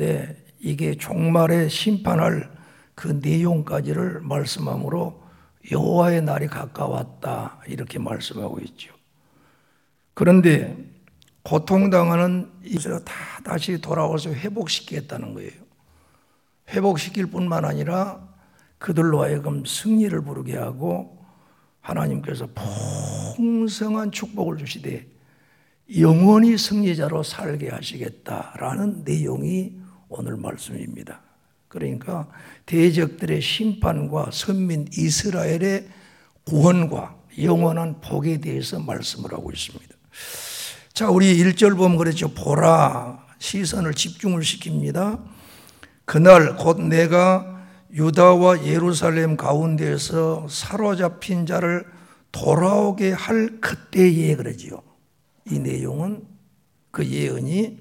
이게 종말에 심판할 그 내용까지를 말씀함으로 여호와의 날이 가까웠다 이렇게 말씀하고 있죠. 그런데 고통당하는 이스라엘 다 다시 돌아와서 회복시키겠다는 거예요. 회복시킬 뿐만 아니라 그들로 하여금 승리를 부르게 하고 하나님께서 풍성한 축복을 주시되 영원히 승리자로 살게 하시겠다라는 내용이 오늘 말씀입니다. 그러니까 대적들의 심판과 선민 이스라엘의 구원과 영원한 복에 대해서 말씀을 하고 있습니다. 자, 우리 1절 보면 그랬죠. 보라, 시선을 집중을 시킵니다. 그날 곧 내가 유다와 예루살렘 가운데에서 사로잡힌 자를 돌아오게 할 그때에 그러지요. 이 내용은 그 예언이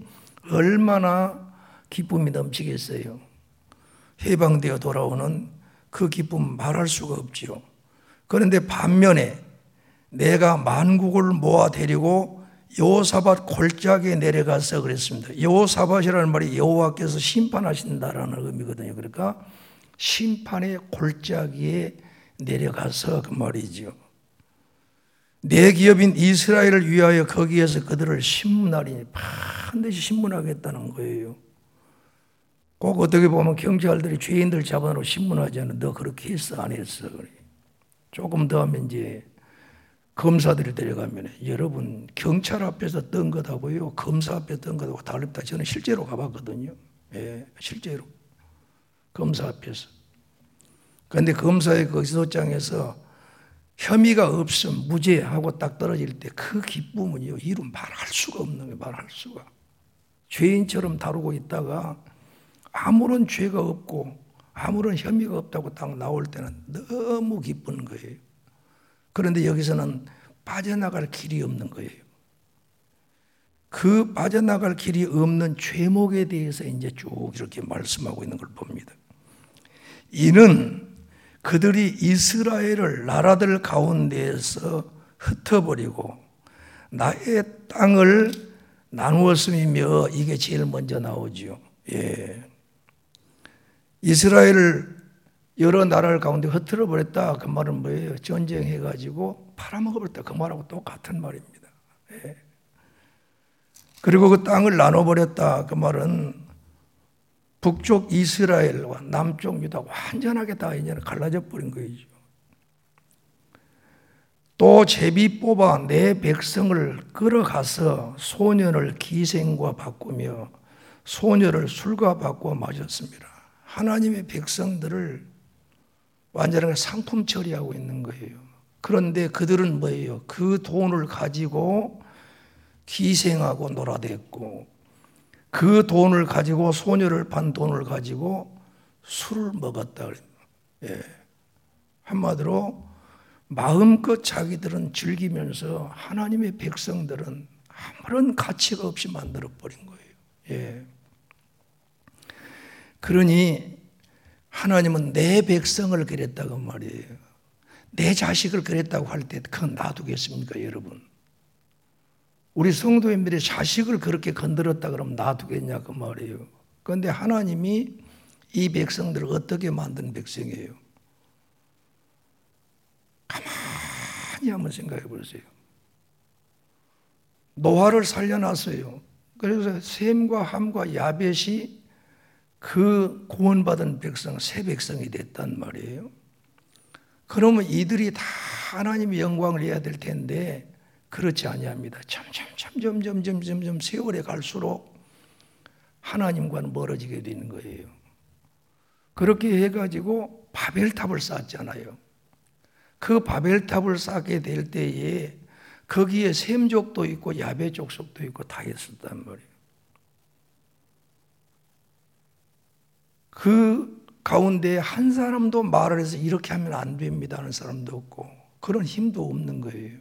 얼마나 기쁨이 넘치겠어요. 해방되어 돌아오는 그 기쁨 말할 수가 없지요. 그런데 반면에 내가 만국을 모아 데리고 여호사밧 골짜기에 내려가서 그랬습니다. 여호사밧이라는 말이 여호와께서 심판하신다라는 의미거든요. 그러니까 심판의 골짜기에 내려가서 그 말이죠. 내 기업인 이스라엘을 위하여 거기에서 그들을 신문하리니 반드시 신문하겠다는 거예요. 꼭 어떻게 보면 경찰들이 죄인들 잡아놓고 신문하잖아요. 너 그렇게 했어 안 했어. 조금 더 하면 이제 검사들이 데려가면 여러분 경찰 앞에서 뜬 것하고요 검사 앞에 뜬 것하고 다릅니다. 저는 실제로 가봤거든요. 예, 실제로 검사 앞에서. 그런데 검사의 그 기소장에서 혐의가 없음 무죄하고 딱 떨어질 때 그 기쁨은요 이루 말할 수가 없는 거예요. 말할 수가. 죄인처럼 다루고 있다가 아무런 죄가 없고 아무런 혐의가 없다고 딱 나올 때는 너무 기쁜 거예요. 그런데 여기서는 빠져나갈 길이 없는 거예요. 그 빠져나갈 길이 없는 죄목에 대해서 이제 쭉 이렇게 말씀하고 있는 걸 봅니다. 이는 그들이 이스라엘을 나라들 가운데에서 흩어버리고 나의 땅을 나누었음이며 이게 제일 먼저 나오죠. 예. 이스라엘을 여러 나라를 가운데 흩어져 버렸다. 그 말은 뭐예요? 전쟁해가지고 팔아먹어버렸다. 그 말하고 똑같은 말입니다. 예. 그리고 그 땅을 나눠버렸다. 그 말은 북쪽 이스라엘과 남쪽 유다 완전하게 다 이제 갈라져 버린 거죠. 또 제비 뽑아 내 백성을 끌어가서 소년을 기생과 바꾸며 소녀를 술과 바꾸어 마셨습니다. 하나님의 백성들을 완전하게 상품 처리하고 있는 거예요. 그런데 그들은 뭐예요? 그 돈을 가지고 기생하고 놀아댔고 그 돈을 가지고 소녀를 판 돈을 가지고 술을 먹었다. 예. 한마디로 마음껏 자기들은 즐기면서 하나님의 백성들은 아무런 가치가 없이 만들어버린 거예요. 예. 그러니 하나님은 내 백성을 그랬다고 말이에요. 내 자식을 그랬다고 할 때 그건 놔두겠습니까, 여러분? 우리 성도님들이 자식을 그렇게 건드렸다 그러면 놔두겠냐 그 말이에요. 그런데 하나님이 이 백성들을 어떻게 만든 백성이에요? 가만히 한번 생각해 보세요. 노아를 살려놨어요. 그래서 셈과 함과 야벳이 그 구원받은 백성, 새 백성이 됐단 말이에요. 그러면 이들이 다 하나님의 영광을 해야 될 텐데 그렇지 아니합니다. 점점 세월이 갈수록 하나님과는 멀어지게 되는 거예요. 그렇게 해가지고 바벨탑을 쌓았잖아요. 그 바벨탑을 쌓게 될 때에 거기에 셈족도 있고 야벳 족속도 있고 다 있었단 말이에요. 그 가운데 한 사람도 말을 해서 이렇게 하면 안 됩니다 하는 사람도 없고 그런 힘도 없는 거예요.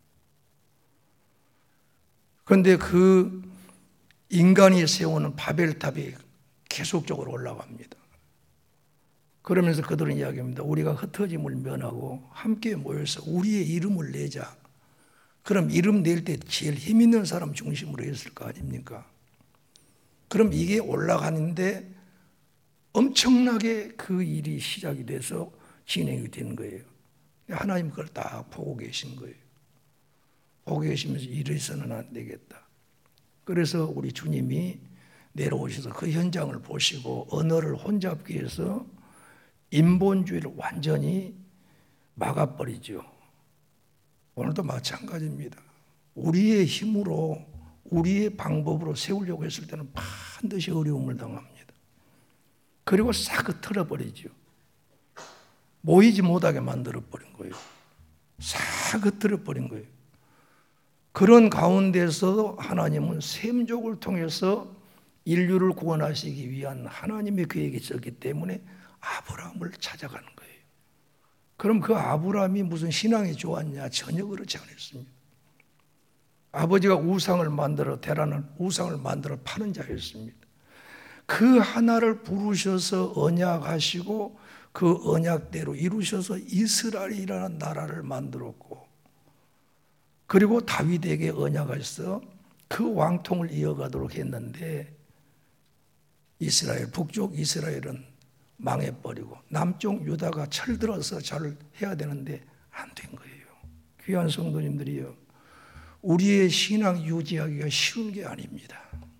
그런데 그 인간이 세우는 바벨탑이 계속적으로 올라갑니다. 그러면서 그들은 이야기합니다. 우리가 흩어짐을 면하고 함께 모여서 우리의 이름을 내자. 그럼 이름 낼 때 제일 힘 있는 사람 중심으로 했을 거 아닙니까? 그럼 이게 올라가는데 엄청나게 그 일이 시작이 돼서 진행이 되는 거예요. 하나님 그걸 딱 보고 계신 거예요. 보고 계시면서 이래서는 안 되겠다. 그래서 우리 주님이 내려오셔서 그 현장을 보시고 언어를 혼잡기 위해서 인본주의를 완전히 막아버리죠. 오늘도 마찬가지입니다. 우리의 힘으로 우리의 방법으로 세우려고 했을 때는 반드시 어려움을 당합니다. 그리고 싹 흩어버리죠. 모이지 못하게 만들어버린 거예요. 싹 흩어버린 거예요. 그런 가운데서 하나님은 셈족을 통해서 인류를 구원하시기 위한 하나님의 계획이 있었기 때문에 아브라함을 찾아가는 거예요. 그럼 그 아브라함이 무슨 신앙이 좋았냐? 전혀 그렇지 않았습니다. 아버지가 우상을 만들어 대라는 우상을 만들어 파는 자였습니다. 그 하나를 부르셔서 언약하시고 그 언약대로 이루셔서 이스라엘이라는 나라를 만들었고, 그리고 다윗에게 언약하셔서 그 왕통을 이어가도록 했는데, 이스라엘 북쪽 이스라엘은 망해버리고 남쪽 유다가 철들어서 잘 해야 되는데 안 된 거예요. 귀한 성도님들이요, 우리의 신앙 유지하기가 쉬운 게 아닙니다.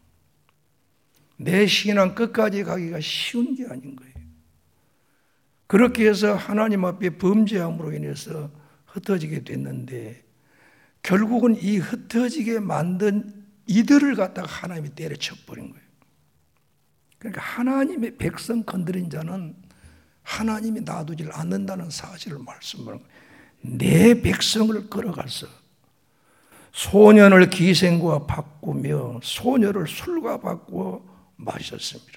내 신앙 끝까지 가기가 쉬운 게 아닌 거예요. 그렇게 해서 하나님 앞에 범죄함으로 인해서 흩어지게 됐는데, 결국은 이 흩어지게 만든 이들을 갖다가 하나님이 때려쳐버린 거예요. 그러니까 하나님의 백성 건드린 자는 하나님이 놔두질 않는다는 사실을 말씀하는 거예요. 내 백성을 끌어가서 소년을 기생과 바꾸며 소녀를 술과 바꾸어 마셨습니다.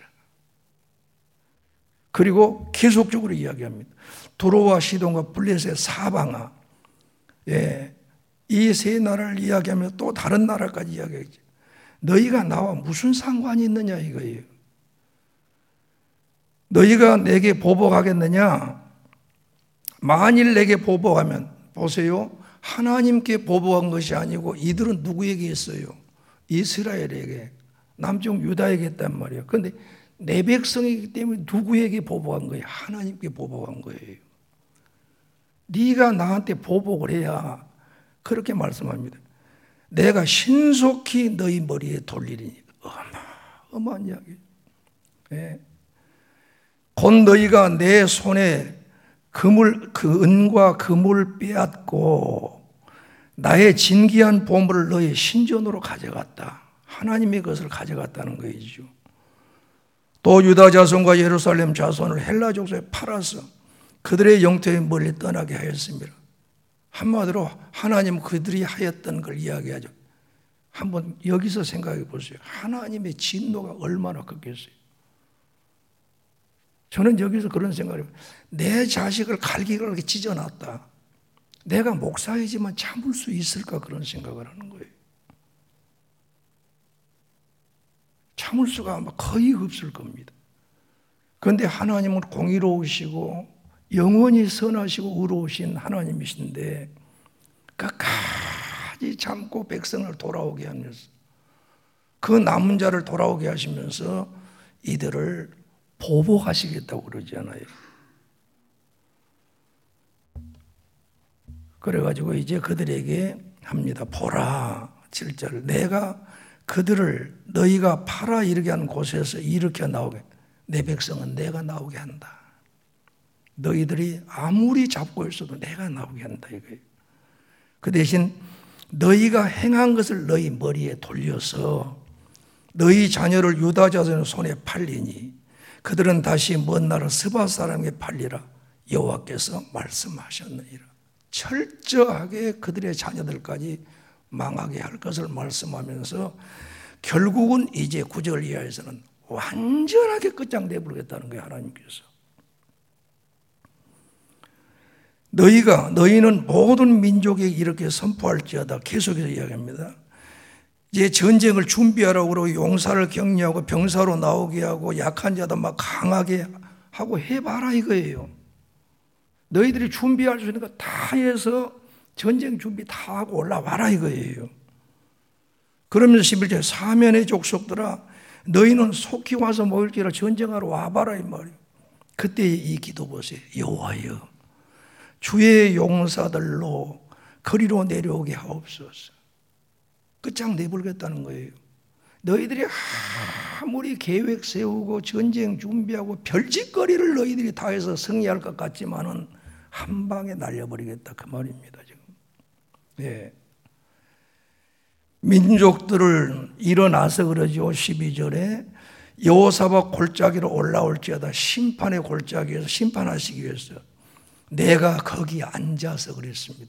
그리고 계속적으로 이야기합니다. 두로와 시돈과 블레셋 사방아, 이 세 나라를 이야기하며 또 다른 나라까지 이야기하죠. 너희가 나와 무슨 상관이 있느냐 이거예요. 너희가 내게 보복하겠느냐? 만일 내게 보복하면, 보세요, 하나님께 보복한 것이 아니고 이들은 누구에게 했어요? 이스라엘에게, 남쪽 유다에게 했단 말이에요. 그런데 내 백성이기 때문에 누구에게 보복한 거예요? 하나님께 보복한 거예요. 네가 나한테 보복을 해야, 그렇게 말씀합니다. 내가 신속히 너희 머리에 돌리리니. 어마어마한 이야기. 곧 너희가 내 손에 그 은과 금을 빼앗고 나의 진귀한 보물을 너희 신전으로 가져갔다. 하나님의 것을 가져갔다는 거이죠. 또 유다 자손과 예루살렘 자손을 헬라 족속에 팔아서 그들의 영토의 멀리 떠나게 하였습니다. 한마디로 하나님 그들이 하였던 걸 이야기하죠. 한번 여기서 생각해 보세요. 하나님의 진노가 얼마나 컸겠어요. 저는 여기서 그런 생각을 해요. 내 자식을 갈기가 그렇게 찢어놨다. 내가 목사이지만 참을 수 있을까, 그런 생각을 하는 거예요. 참을 수가 아마 거의 없을 겁니다. 그런데 하나님은 공의로우시고 영원히 선하시고 의로우신 하나님이신데 끝까지 참고 백성을 돌아오게 하면서, 그 남은 자를 돌아오게 하시면서 이들을 보복하시겠다고 그러잖아요. 그래가지고 이제 그들에게 합니다. 보라, 7절, 내가 그들을 너희가 팔아 이르게 하는 곳에서 일으켜 나오게, 내 백성은 내가 나오게 한다. 너희들이 아무리 잡고 있어도 내가 나오게 한다 이거예요. 그 대신 너희가 행한 것을 너희 머리에 돌려서 너희 자녀를 유다 자손의 손에 팔리니 그들은 다시 먼 나라 스바 사람에게 팔리라 여호와께서 말씀하셨느니라. 철저하게 그들의 자녀들까지 망하게 할 것을 말씀하면서 결국은 이제 9절 이하에서는 완전하게 끝장내 버리겠다는 거예요. 하나님께서 너희는 모든 민족에게 이렇게 선포할지어다. 계속해서 이야기합니다. 이제 전쟁을 준비하라고 그러고 용사를 격려하고 병사로 나오게 하고 약한 자도 막 강하게 하고 해봐라 이거예요. 너희들이 준비할 수 있는 거 다 해서 전쟁 준비 다 하고 올라와라 이거예요. 그러면서 11절, 사면의 족속들아 너희는 속히 와서 모일지라 전쟁하러 와봐라 이 말이에요. 그때 이 기도 보세요. 여호와여 주의 용사들로 거리로 내려오게 하옵소서. 끝장 내버리겠다는 거예요. 너희들이 아무리 계획 세우고 전쟁 준비하고 별짓거리를 너희들이 다 해서 승리할 것 같지만은 한 방에 날려버리겠다 그 말입니다. 지금. 예. 민족들을 일어나서 그러죠. 12절에 여호사밧 골짜기로 올라올지어다. 심판의 골짜기에서 심판하시기 위해서 내가 거기 앉아서 그랬습니다.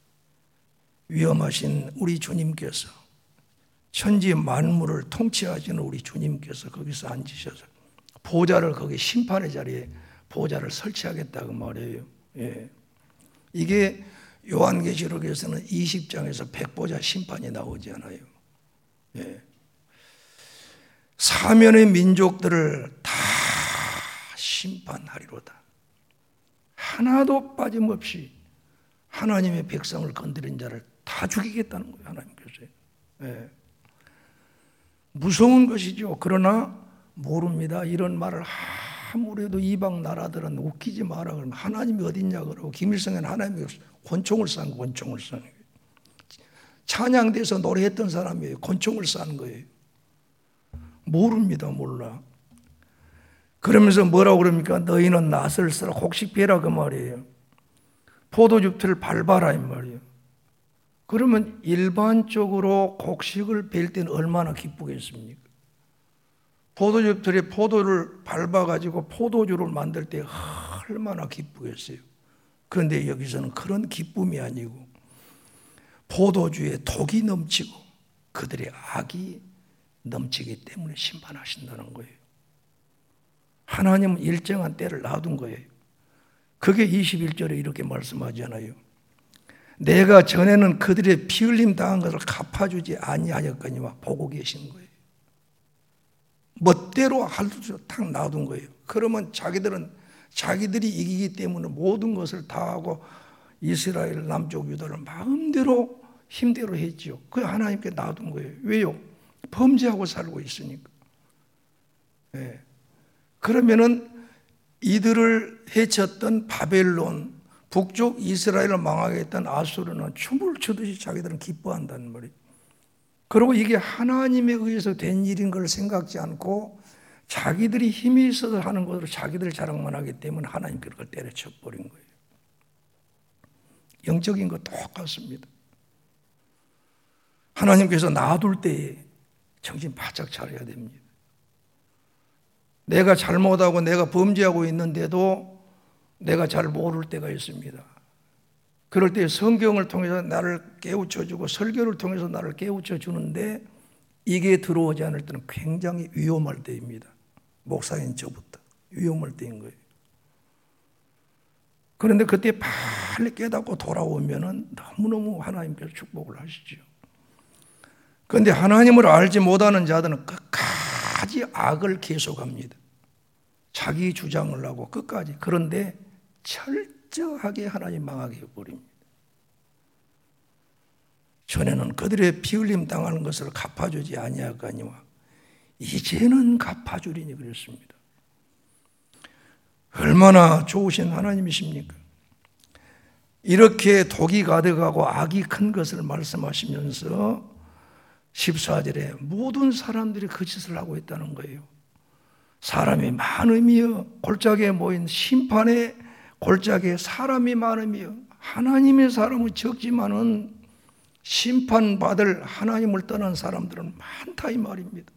위엄하신 우리 주님께서 천지 만물을 통치하시는 우리 주님께서 거기서 앉으셔서 보좌를 거기 심판의 자리에 보좌를 설치하겠다고 말해요. 예. 이게 요한계시록에서는 20장에서 백보자 심판이 나오지 않아요. 예. 사면의 민족들을 다 심판하리로다. 하나도 빠짐없이 하나님의 백성을 건드린 자를 다 죽이겠다는 거예요. 하나님께서. 예. 무서운 것이죠. 그러나 모릅니다. 이런 말을 아무래도 이방 나라들은 웃기지 마라 그러면 하나님이 어딨냐 그러고 김일성은 하나님이 권총을 싼 권총을 쏘는 거예요. 찬양대에서 노래했던 사람이에요. 권총을 싼 거예요. 모릅니다. 몰라. 그러면서 뭐라고 그럽니까? 너희는 낫을 쓰라 곡식 베라 그 말이에요. 포도즙틀을 밟아라 이 말이에요. 그러면 일반적으로 곡식을 벨 때는 얼마나 기쁘겠습니까? 포도즙틀에 포도를 밟아가지고 포도주를 만들 때 얼마나 기쁘겠어요. 그런데 여기서는 그런 기쁨이 아니고 포도주에 독이 넘치고 그들의 악이 넘치기 때문에 심판하신다는 거예요. 하나님은 일정한 때를 놔둔 거예요. 그게 21절에 이렇게 말씀하잖아요. 내가 전에는 그들의 피 흘림 당한 것을 갚아주지 아니하였거니와 보고 계신 거예요. 멋대로 할 수 딱 놔둔 거예요. 그러면 자기들이 이기기 때문에 모든 것을 다 하고 이스라엘 남쪽 유다를 마음대로 힘대로 했죠. 그게 하나님께 놔둔 거예요. 왜요? 범죄하고 살고 있으니까. 네. 그러면은 이들을 해쳤던 바벨론, 북쪽 이스라엘을 망하게 했던 아수르는 춤을 추듯이 자기들은 기뻐한다는 말이에요. 그리고 이게 하나님에 의해서 된 일인 걸 생각지 않고 자기들이 힘이 있어서 하는 것으로 자기들 자랑만 하기 때문에 하나님께 그걸 때려쳐 버린 거예요. 영적인 거 똑같습니다. 하나님께서 놔둘 때에 정신 바짝 차려야 됩니다. 내가 잘못하고 내가 범죄하고 있는데도 내가 잘 모를 때가 있습니다. 그럴 때 성경을 통해서 나를 깨우쳐주고 설교를 통해서 나를 깨우쳐주는데 이게 들어오지 않을 때는 굉장히 위험할 때입니다. 목사인 저부터 위험할 때인 거예요. 그런데 그때 빨리 깨닫고 돌아오면 너무너무 하나님께서 축복을 하시죠. 그런데 하나님을 알지 못하는 자들은 끝까지 악을 계속합니다. 자기 주장을 하고 끝까지. 그런데 철저하게 하나님 망하게 해버립니다. 전에는 그들의 피 흘림 당하는 것을 갚아주지 아니하거니와 이제는 갚아주리니 그랬습니다. 얼마나 좋으신 하나님이십니까? 이렇게 독이 가득하고 악이 큰 것을 말씀하시면서 14절에 모든 사람들이 그 짓을 하고 있다는 거예요. 사람이 많음이여 골짜기에 모인 심판의 골짜기에 사람이 많음이여. 하나님의 사람은 적지만은 심판받을 하나님을 떠난 사람들은 많다 이 말입니다.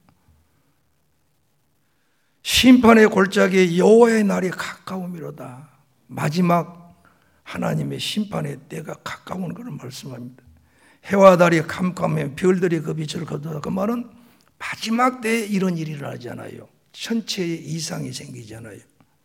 심판의 골짜기에 여호와의 날이 가까움이로다. 마지막 하나님의 심판의 때가 가까운 것을 말씀합니다. 해와 달이 캄캄해 별들이 그 빛을 거두다. 그 말은 마지막 때에 이런 일이 일어나잖아요. 천체에 이상이 생기잖아요.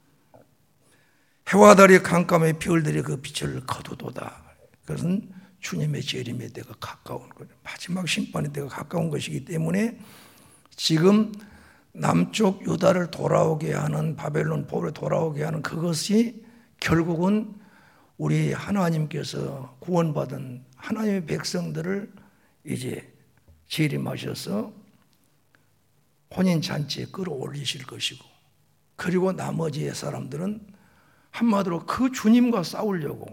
해와 달이 캄캄해 별들이 그 빛을 거두도다. 그것은 주님의 재림의 때가 가까운 거예요. 마지막 심판의 때가 가까운 것이기 때문에 지금 남쪽 유다를 돌아오게 하는 바벨론 포로 돌아오게 하는 그것이 결국은 우리 하나님께서 구원받은 하나님의 백성들을 이제 재림하셔서 혼인잔치에 끌어올리실 것이고, 그리고 나머지의 사람들은 한마디로 그 주님과 싸우려고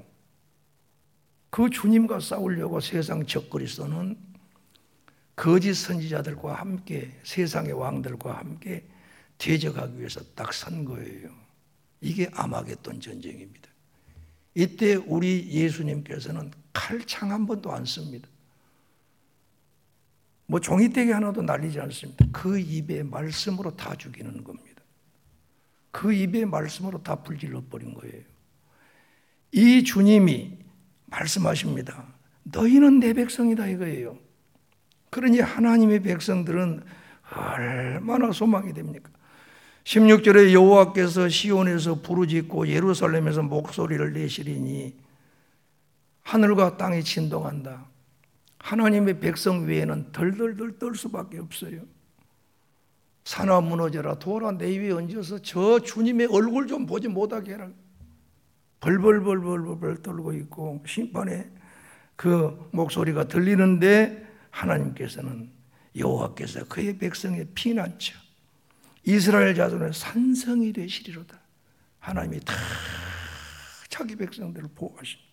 세상 적그리스도는 거짓 선지자들과 함께 세상의 왕들과 함께 대적하기 위해서 딱 선 거예요. 이게 아마겟돈 전쟁입니다. 이때 우리 예수님께서는 칼창 한 번도 안 씁니다. 뭐 종이떼기 하나도 날리지 않습니다. 그 입에 말씀으로 다 죽이는 겁니다. 그 입에 말씀으로 다 불질러 버린 거예요. 이 주님이 말씀하십니다. 너희는 내 백성이다 이거예요. 그러니 하나님의 백성들은 얼마나 소망이 됩니까? 16절에 여호와께서 시온에서 부르짖고 예루살렘에서 목소리를 내시리니 하늘과 땅이 진동한다. 하나님의 백성 외에는 덜덜덜 떨 수밖에 없어요. 산아 무너져라, 돌아 내 위에 얹어서 저 주님의 얼굴 좀 보지 못하게 해라. 벌벌벌벌벌 떨고 있고 심판의 그 목소리가 들리는데 하나님께서는 여호와께서 그의 백성의 피난처 이스라엘 자손의 산성이 되시리로다. 하나님이 다 자기 백성들을 보호하십니다.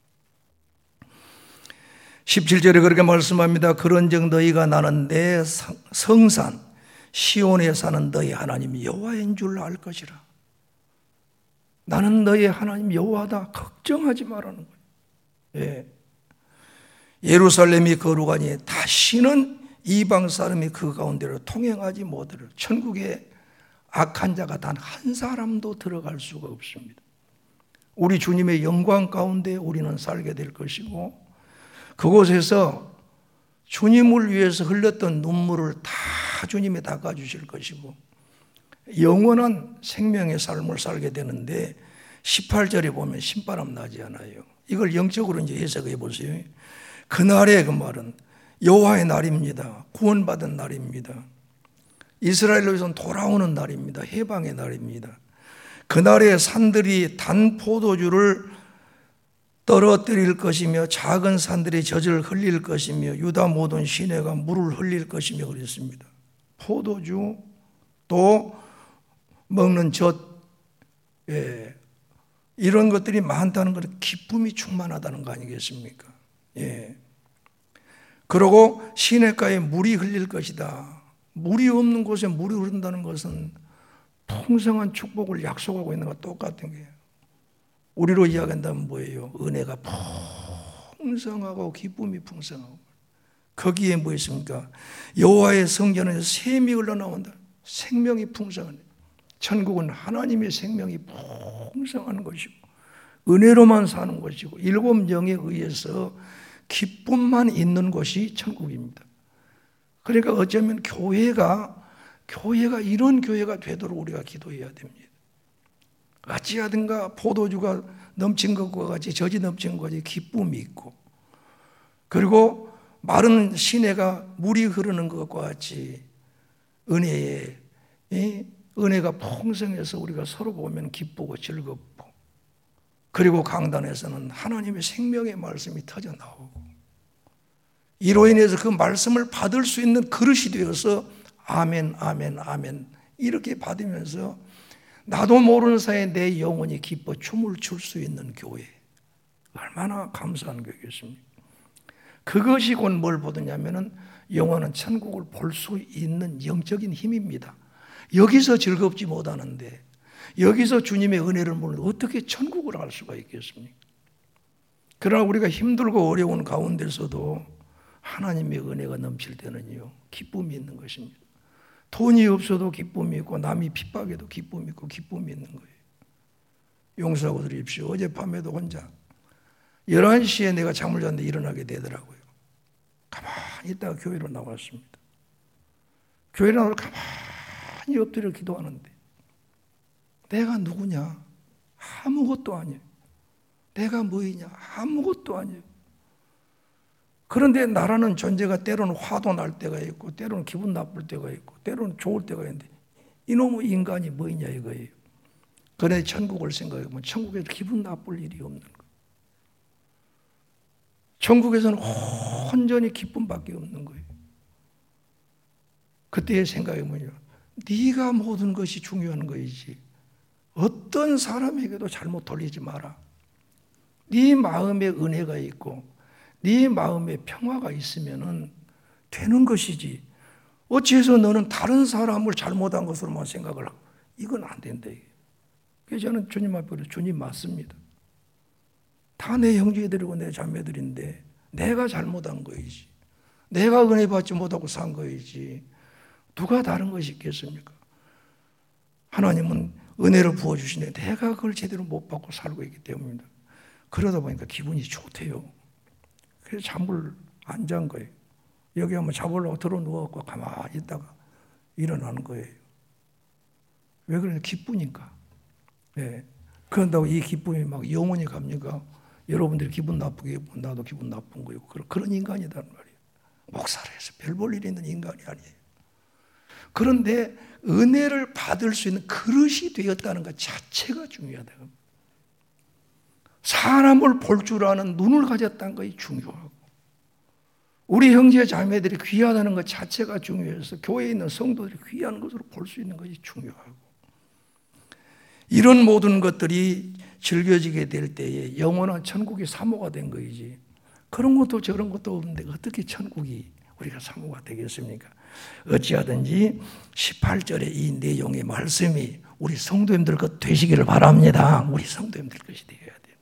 17절에 그렇게 말씀합니다. 그런즉 너희가 나는 내 성산 시온에 사는 너희 하나님 여호와인 줄 알 것이라. 나는 너희 하나님 여호와다. 걱정하지 말라는 거예요. 예. 예루살렘이 거룩하니 다시는 이방 사람이 그 가운데로 통행하지 못하리라. 천국에 악한 자가 단 한 사람도 들어갈 수가 없습니다. 우리 주님의 영광 가운데 우리는 살게 될 것이고, 그곳에서 주님을 위해서 흘렸던 눈물을 다 주님이 닦아주실 것이고, 영원한 생명의 삶을 살게 되는데 18절에 보면 신바람 나지 않아요. 이걸 영적으로 이제 해석해 보세요. 그날의 그 말은 여호와의 날입니다. 구원받은 날입니다. 이스라엘로서는 돌아오는 날입니다. 해방의 날입니다. 그날에 산들이 단 포도주를 떨어뜨릴 것이며 작은 산들이 젖을 흘릴 것이며 유다 모든 시내가 물을 흘릴 것이며 그랬습니다. 포도주 또 먹는 젖, 예, 이런 것들이 많다는 것은 기쁨이 충만하다는 거 아니겠습니까? 예. 그리고 시냇가에 물이 흘릴 것이다. 물이 없는 곳에 물이 흐른다는 것은 풍성한 축복을 약속하고 있는 것과 똑같은 거예요. 우리로 이야기한다면 뭐예요? 은혜가 풍성하고 기쁨이 풍성하고, 거기에 뭐 있습니까? 여호와의 성전에서 샘이 흘러나온다. 생명이 풍성한, 천국은 하나님의 생명이 풍성한 것이고 은혜로만 사는 것이고 일곱 영에 의해서 기쁨만 있는 곳이 천국입니다. 그러니까 어쩌면 교회가 이런 교회가 되도록 우리가 기도해야 됩니다. 어찌하든가 포도주가 넘친 것과 같이, 젖이 넘친 것과 같이 기쁨이 있고, 그리고 마른 시내가 물이 흐르는 것과 같이 은혜가 풍성해서 우리가 서로 보면 기쁘고 즐겁고, 그리고 강단에서는 하나님의 생명의 말씀이 터져 나오고, 이로 인해서 그 말씀을 받을 수 있는 그릇이 되어서 아멘 아멘 아멘 이렇게 받으면서 나도 모르는 사이에 내 영혼이 기뻐 춤을 출 수 있는 교회, 얼마나 감사한 교회겠습니까? 그것이 곧 뭘 보느냐면은 영원한 천국을 볼 수 있는 영적인 힘입니다. 여기서 즐겁지 못하는데, 여기서 주님의 은혜를 모르는데 어떻게 천국을 알 수가 있겠습니까? 그러나 우리가 힘들고 어려운 가운데서도 하나님의 은혜가 넘칠 때는요, 기쁨이 있는 것입니다. 돈이 없어도 기쁨이 있고, 남이 핍박해도 기쁨이 있고, 기쁨이 있는 거예요. 용서하고 드립시오. 어젯밤에도 혼자 11시에 내가 잠을 잤는데 일어나게 되더라고요. 가만히 있다가 교회로 나왔습니다. 교회로 나와서 가만히 엎드려 기도하는데 내가 누구냐? 아무것도 아니에요. 내가 뭐이냐? 아무것도 아니에요. 그런데 나라는 존재가 때로는 화도 날 때가 있고, 때로는 기분 나쁠 때가 있고, 때로는 좋을 때가 있는데 이놈의 인간이 뭐이냐 이거예요. 그런데 천국을 생각해보면 천국에서 기분 나쁠 일이 없는 거예요. 천국에서는 온전히 기쁨밖에 없는 거예요. 그때의 생각이 뭐냐? 네가 모든 것이 중요한 것이지. 어떤 사람에게도 잘못 돌리지 마라. 네 마음에 은혜가 있고 네 마음에 평화가 있으면은 되는 것이지. 어찌해서 너는 다른 사람을 잘못한 것으로만 생각을 하고 이건 안 된다. 그래서 저는 주님 앞에 주님 맞습니다. 다 내 형제들이고 내 자매들인데 내가 잘못한 거이지. 내가 은혜 받지 못하고 산 거이지. 누가 다른 것이 있겠습니까? 하나님은 은혜를 부어주시는데 내가 그걸 제대로 못 받고 살고 있기 때문입니다. 그러다 보니까 기분이 좋대요. 그래서 잠을 안 잔 거예요. 여기 한번 잡으려고 들어 누워갖고 가만히 있다가 일어나는 거예요. 왜 그러냐? 기쁘니까. 네. 그런다고 이 기쁨이 막 영원히 갑니까? 여러분들이 기분 나쁘게 하면 나도 기분 나쁜 거예요. 그런 인간이란 말이에요. 목사를 해서 별 볼 일이 있는 인간이 아니에요. 그런데 은혜를 받을 수 있는 그릇이 되었다는 것 자체가 중요하다. 사람을 볼 줄 아는 눈을 가졌다는 것이 중요하고 우리 형제 자매들이 귀하다는 것 자체가 중요해서 교회에 있는 성도들이 귀한 것으로 볼 수 있는 것이 중요하고 이런 모든 것들이 즐겨지게 될 때에 영원한 천국이 사모가 된 것이지 그런 것도 저런 것도 없는데 어떻게 천국이 우리가 사모가 되겠습니까? 어찌하든지 18절의 이 내용의 말씀이 우리 성도님들 것 되시기를 바랍니다. 우리 성도님들 것이 되어야 돼요.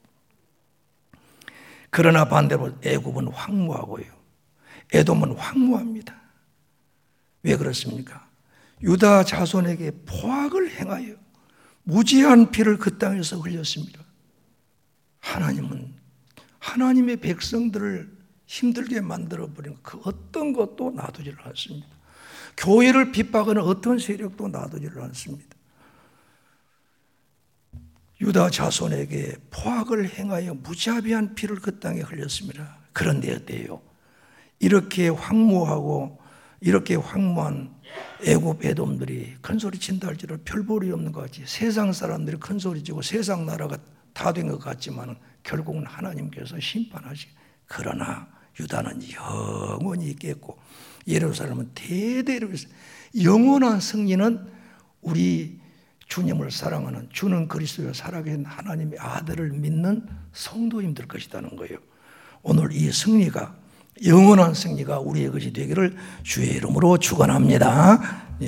그러나 반대로 애굽은 황무하고요. 에돔은 황무합니다. 왜 그렇습니까? 유다 자손에게 포악을 행하여 무지한 피를 그 땅에서 흘렸습니다. 하나님은 하나님의 백성들을 힘들게 만들어버린 그 어떤 것도 놔두지를 않습니다. 교회를 핍박하는 어떤 세력도 놔두지를 않습니다. 유다 자손에게 포악을 행하여 무자비한 피를 그 땅에 흘렸습니다. 그런데 어때요? 이렇게 황무하고 이렇게 황무한 애굽 에돔들이 큰소리 친다 할지라도 별 볼이 없는 것 같이 세상 사람들이 큰소리 치고 세상 나라가 다 된 것 같지만 결국은 하나님께서 심판하시. 그러나 유다는 영원히 있겠고 예루살렘은 대대로 영원한 승리는 우리 주님을 사랑하는 주는 그리스도여 살아계신 하나님의 아들을 믿는 성도님들 것이라는 거예요. 오늘 이 승리가 영원한 승리가 우리의 것이 되기를 주의 이름으로 축원합니다.